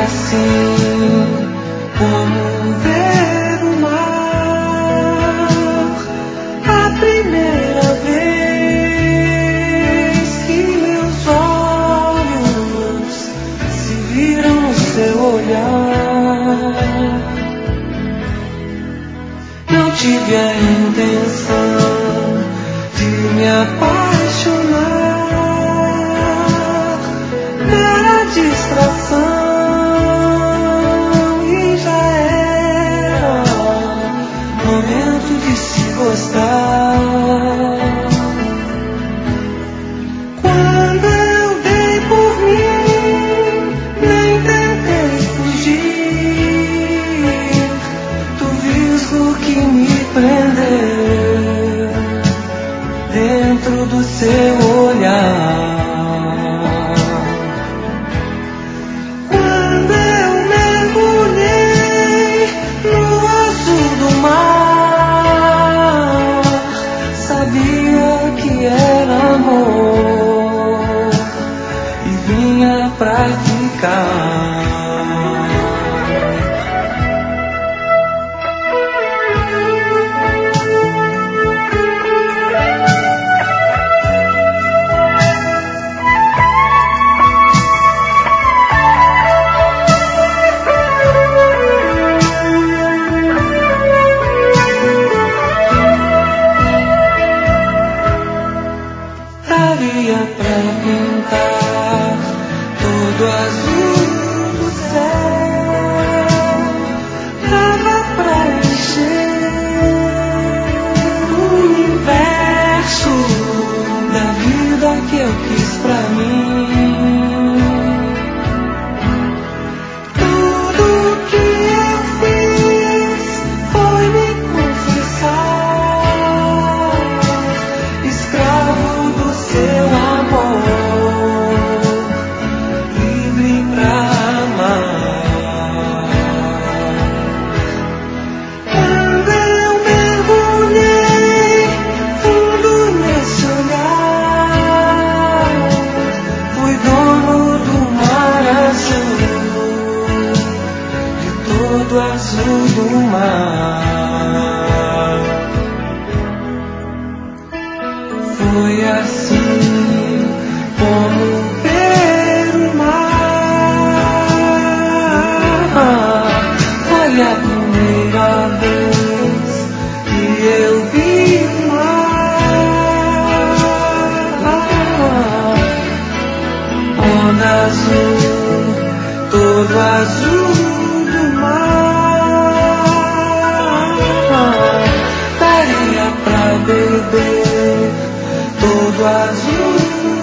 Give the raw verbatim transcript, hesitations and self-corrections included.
assim como ver o mar. A primeira vez que meus olhos se viram no seu olhar, não tive a intenção de me apaixonar. Era distração e já era momento de se gostar. Quando eu dei por mim, nem tentei fugir do visgo que me prendeu dentro do seu olhar. Quando eu mergulhei no azul do mar, sabia que era amor e vinha pra ficar. Daria pra pintar todo azul do céu, dava pra encher o universo da vida que eu quis pra mim. Tudo que eu fiz foi me confessar, escravo do seu amor, livre pra amar. Quando eu mergulhei fundo nesse olhar, fui dono do mar azul, de todo azul do mar. Foi assim como ver o mar. Foi a primeira vez que eu vi o mar. Onda azul, todo azul do mar. Daria pra beber todo azul